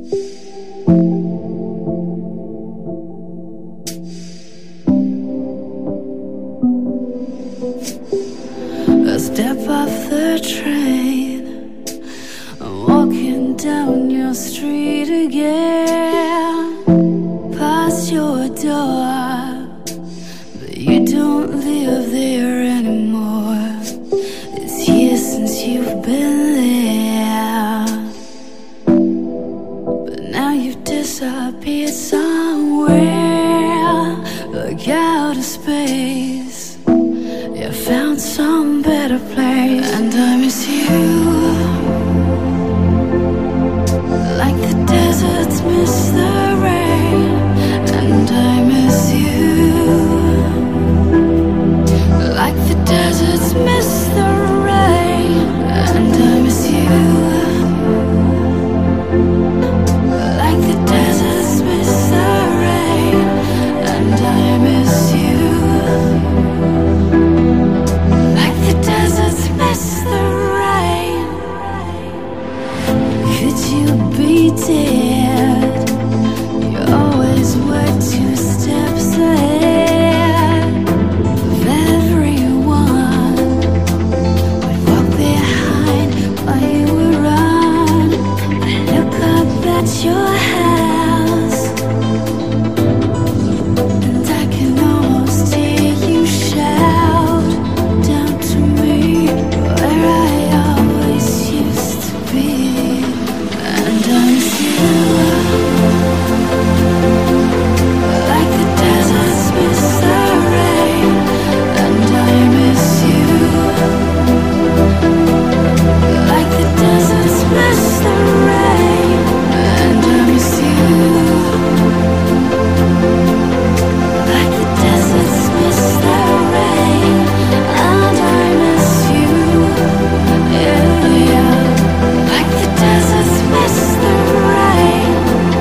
I step off the train, I'm walking down your street again, past your door, but you don't live there anymore. It's years since you've been there, but now you've disappeared somewhere, like outer space. You found some better place, and I miss you, like the deserts miss the rain. And I miss you, like the deserts miss the rain. And I miss you, like the deserts miss the rain. And I miss you, like the deserts miss the rain. Could you be dead? You always were 2 steps ahead of everyone. Would walk behind while you would run. I look up at your house, and I can almost hear you shout down to me, where I always used to be. And I miss you, like the deserts miss the rain. And I miss you, like the deserts miss the rain. And I miss you, like the deserts miss the rain. And I miss you, yeah, yeah, like the deserts miss the rain.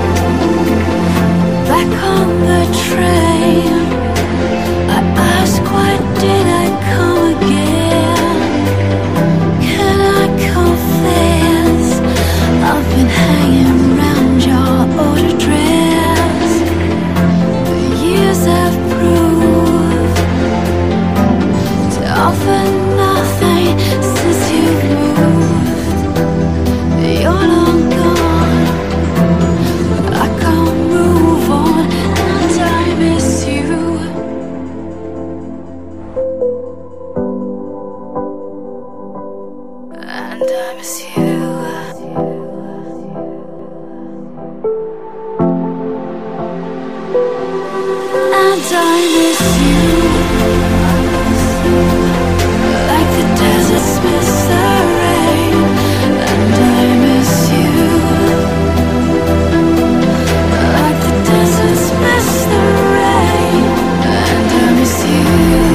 Back on the train, I ask, why did I come again? Can I confess, I've been hanging around your old address. The years have proved to offer nothing since you've moved. You're long gone, but I can't move on. And I miss you, and I miss you, and I miss you, like the deserts miss the rain. And I miss you, like the deserts miss the rain. And I miss you,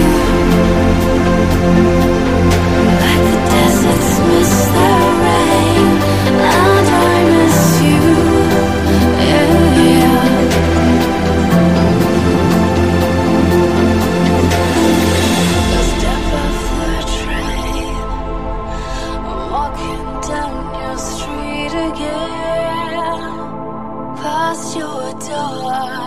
like the deserts miss the rain. And I miss you, yeah, yeah. I step off the train, I'm walking down your street again, past your door.